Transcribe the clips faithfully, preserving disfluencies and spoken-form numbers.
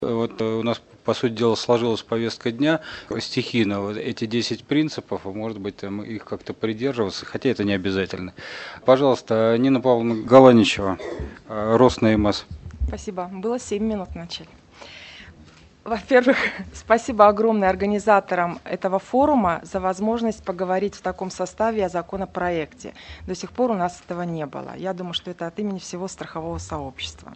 Вот у нас, по сути дела, сложилась повестка дня стихийно. Вот эти десять принципов, может быть, там их как-то придерживаться, хотя это не обязательно. Пожалуйста, Нина Павловна Галаничева, Роснеймас. Спасибо. Было семь минут в начале. Во-первых, спасибо огромное организаторам этого форума за возможность поговорить в таком составе о законопроекте. До сих пор у нас этого не было. Я думаю, что это от имени всего страхового сообщества.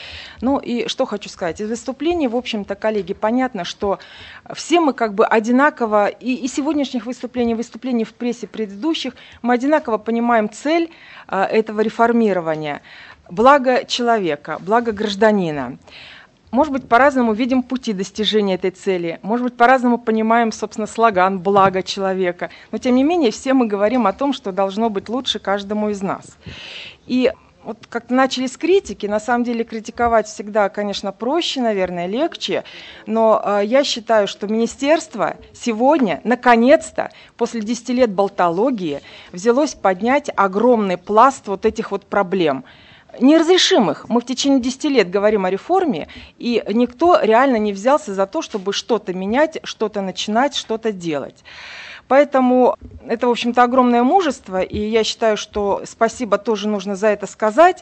Ну и что хочу сказать. Из выступлений, в общем-то, коллеги, понятно, что все мы как бы одинаково, и, и сегодняшних выступлений, выступлений в прессе предыдущих, мы одинаково понимаем цель а, этого реформирования. Благо человека, благо гражданина. Может быть, по-разному видим пути достижения этой цели, может быть, по-разному понимаем, собственно, слоган «благо человека», но, тем не менее, все мы говорим о том, что должно быть лучше каждому из нас. И вот как-то начали с критики, на самом деле критиковать всегда, конечно, проще, наверное, легче, но э, я считаю, что министерство сегодня, наконец-то, после десяти лет болтологии, взялось поднять огромный пласт вот этих вот проблем, неразрешимых. Мы в течение десяти лет говорим о реформе, и никто реально не взялся за то, чтобы что-то менять, что-то начинать, что-то делать. Поэтому это, в общем-то, огромное мужество, и я считаю, что спасибо тоже нужно за это сказать,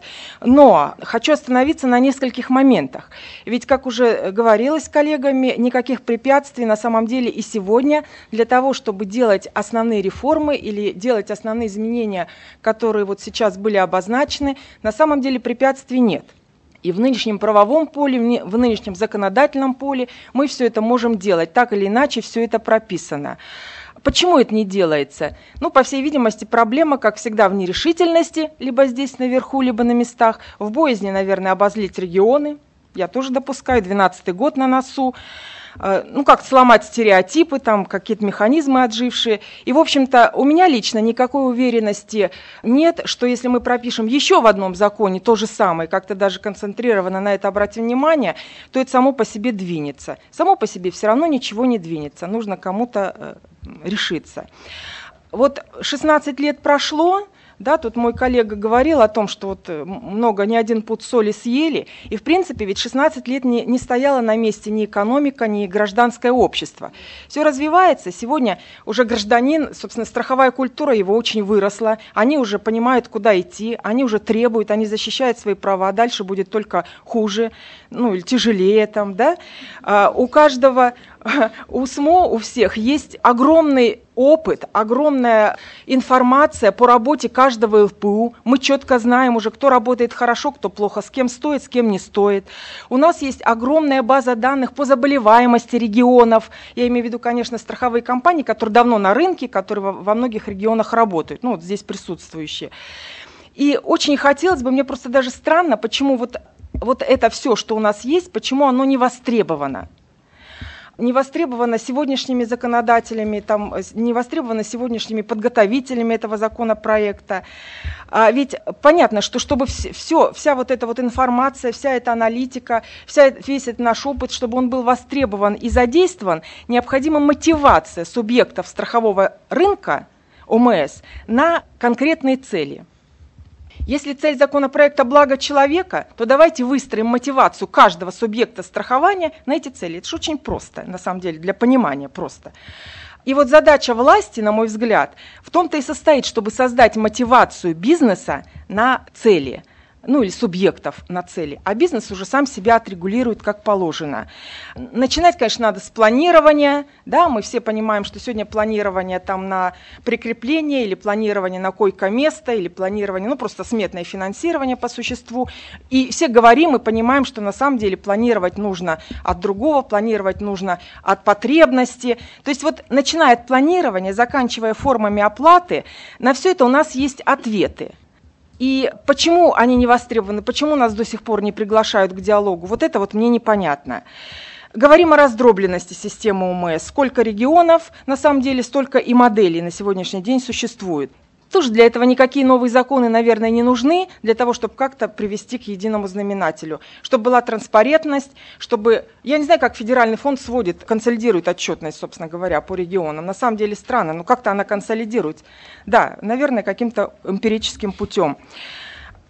но хочу остановиться на нескольких моментах. Ведь, как уже говорилось коллегами, никаких препятствий на самом деле и сегодня для того, чтобы делать основные реформы или делать основные изменения, которые вот сейчас были обозначены, на самом деле препятствий нет. И в нынешнем правовом поле, в нынешнем законодательном поле мы все это можем делать, так или иначе все это прописано. Почему это не делается? Ну, по всей видимости, проблема, как всегда, в нерешительности, либо здесь наверху, либо на местах, в боязни, наверное, обозлить регионы. Я тоже допускаю, двенадцатый год на носу. Ну, как сломать стереотипы, там какие-то механизмы отжившие. И, в общем-то, у меня лично никакой уверенности нет, что если мы пропишем еще в одном законе то же самое, как-то даже концентрированно на это обратим внимание, то это само по себе двинется. Само по себе все равно ничего не двинется, нужно кому-то э, решиться. Вот шестнадцать лет прошло. Да, тут мой коллега говорил о том, что вот много, не один пуд соли съели, и в принципе ведь шестнадцать лет не, не стояла на месте ни экономика, ни гражданское общество. Все развивается, сегодня уже гражданин, собственно, страховая культура его очень выросла, они уже понимают, куда идти, они уже требуют, они защищают свои права, а дальше будет только хуже, ну или тяжелее там, да. А, у каждого, у СМО, у всех есть огромный опыт, огромная информация по работе каждого эл пэ у. Мы четко знаем уже, кто работает хорошо, кто плохо, с кем стоит, с кем не стоит. У нас есть огромная база данных по заболеваемости регионов. Я имею в виду, конечно, страховые компании, которые давно на рынке, которые во, во многих регионах работают, ну вот здесь присутствующие. И очень хотелось бы, мне просто даже странно, почему вот, вот это все, что у нас есть, почему оно не востребовано. Не востребовано сегодняшними законодателями, там, не востребовано сегодняшними подготовителями этого законопроекта. А ведь понятно, что чтобы все, вся вот эта вот информация, вся эта аналитика, вся, весь этот наш опыт, чтобы он был востребован и задействован, необходима мотивация субъектов страхового рынка, о эм эс, на конкретные цели. Если цель законопроекта «благо человека», то давайте выстроим мотивацию каждого субъекта страхования на эти цели. Это же очень просто, на самом деле, для понимания просто. И вот задача власти, на мой взгляд, в том-то и состоит, чтобы создать мотивацию бизнеса на цели, ну или субъектов на цели, а бизнес уже сам себя отрегулирует как положено. Начинать, конечно, надо с планирования, да, мы все понимаем, что сегодня планирование там на прикрепление или планирование на койко-место, или планирование, ну просто сметное финансирование по существу, и все говорим и понимаем, что на самом деле планировать нужно от другого, планировать нужно от потребности, то есть вот начиная от планирования, заканчивая формами оплаты, на все это у нас есть ответы. И почему они не востребованы, почему нас до сих пор не приглашают к диалогу, вот это вот мне непонятно. Говорим о раздробленности системы о эм эс. Сколько регионов, на самом деле, столько и моделей на сегодняшний день существует. Тоже для этого никакие новые законы, наверное, не нужны, для того, чтобы как-то привести к единому знаменателю. Чтобы была транспарентность, чтобы, я не знаю, как федеральный фонд сводит, консолидирует отчетность, собственно говоря, по регионам. На самом деле странно, но как-то она консолидирует. Да, наверное, каким-то эмпирическим путем.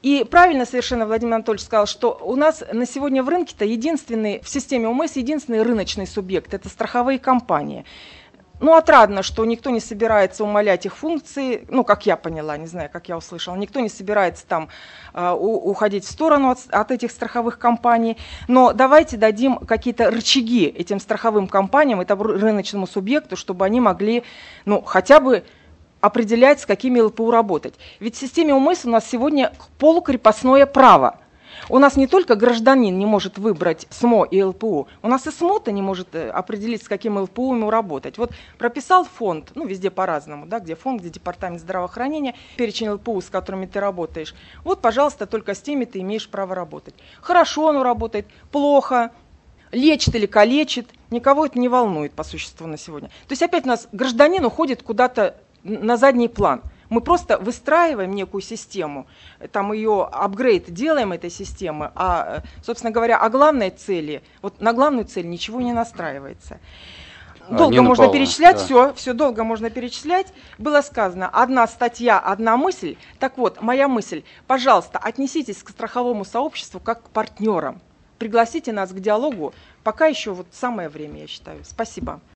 И правильно совершенно Владимир Анатольевич сказал, что у нас на сегодня в рынке-то единственный, в системе ОМС единственный рыночный субъект – это страховые компании. Ну, отрадно, что никто не собирается умалять их функции, ну, как я поняла, не знаю, как я услышала, никто не собирается там э, у, уходить в сторону от, от этих страховых компаний, но давайте дадим какие-то рычаги этим страховым компаниям, этому рыночному субъекту, чтобы они могли, ну, хотя бы определять, с какими ЛПУ работать. Ведь в системе ОМС у нас сегодня полукрепостное право. У нас не только гражданин не может выбрать СМО и ЛПУ, у нас и СМО-то не может определить, с каким ЛПУ ему работать. Вот прописал фонд, ну везде по-разному, да, где фонд, где департамент здравоохранения, перечень ЛПУ, с которыми ты работаешь. Вот, пожалуйста, только с теми ты имеешь право работать. Хорошо оно работает, плохо, лечит или калечит, никого это не волнует по существу на сегодня. То есть опять у нас гражданин уходит куда-то на задний план. Мы просто выстраиваем некую систему, там ее апгрейд делаем этой системы, а, собственно говоря, о главной цели, вот на главную цель ничего не настраивается. Долго Нина можно Павловна, перечислять, да. все, все долго можно перечислять. Было сказано, одна статья, одна мысль. Так вот, моя мысль, пожалуйста, отнеситесь к страховому сообществу как к партнерам. Пригласите нас к диалогу, пока еще вот самое время, я считаю. Спасибо.